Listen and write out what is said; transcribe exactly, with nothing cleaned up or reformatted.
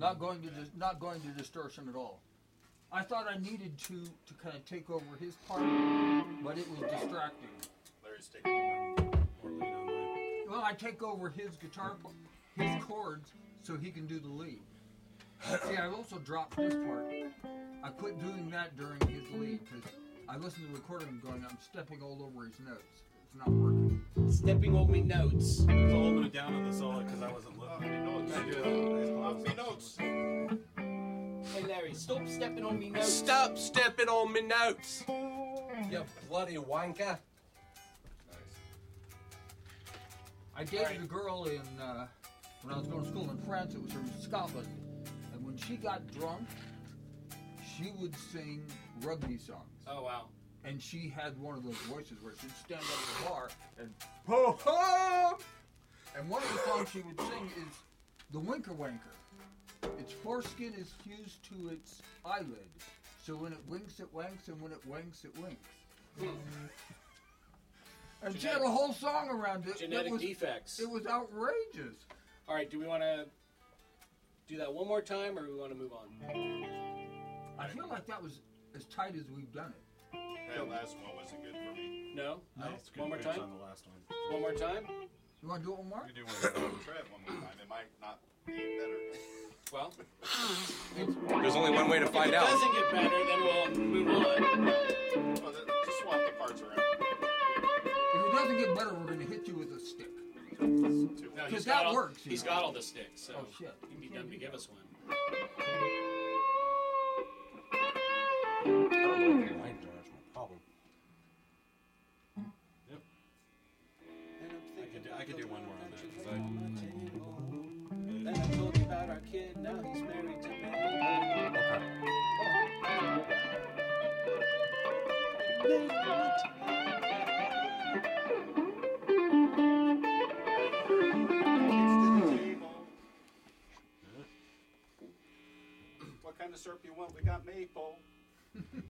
Not going to dis- not going to distortion at all. I thought I needed to to kind of take over his part, but it was distracting. Larry's taking more lead on mine. Well, I take over his guitar, his chords, so he can do the lead. See, I also dropped this part. I quit doing that during his lead because I listened to the recording going, I'm stepping all over his notes. It's not working. Stepping over me notes. I was holding it down on the solo because I wasn't looking. Off me notes. Hey Larry, stop stepping on me notes. Stop stepping on me notes. You bloody wanker. I dated Right. a girl in uh, when I was going to school in France. It was from Scotland, and when she got drunk, she would sing rugby songs. Oh wow. And she had one of those voices where she'd stand up at the bar and ho ho. And one of the songs she would sing is the Winker Wanker. Its foreskin is fused to its eyelid, so when it winks, it wanks, and when it wanks, it winks. And she had a whole song around it. Genetic it was, defects. It was outrageous. All right, do we want to do that one more time, or do we want to move on? I feel like that was as tight as we've done it. That last one wasn't good for me. No? No? It's good One more pitch time? on the last one. One more time? You want to do it one more? You do one more. Try it one more time. It might not be better. Well, There's only one way to if find it out. doesn't get better, then we'll move on. Well, then just swap the parts around. If it doesn't get better, we're going to hit you with a stick. No, Because he's that got all, works, you He's know. got all the sticks, so Oh, shit. he'd be done to give us one. I don't know if you like that. That's my problem. Yep. I could do, I could do one more on that because I. Then I told you about our kid, now he's married to me. What kind of syrup you want? We got maple.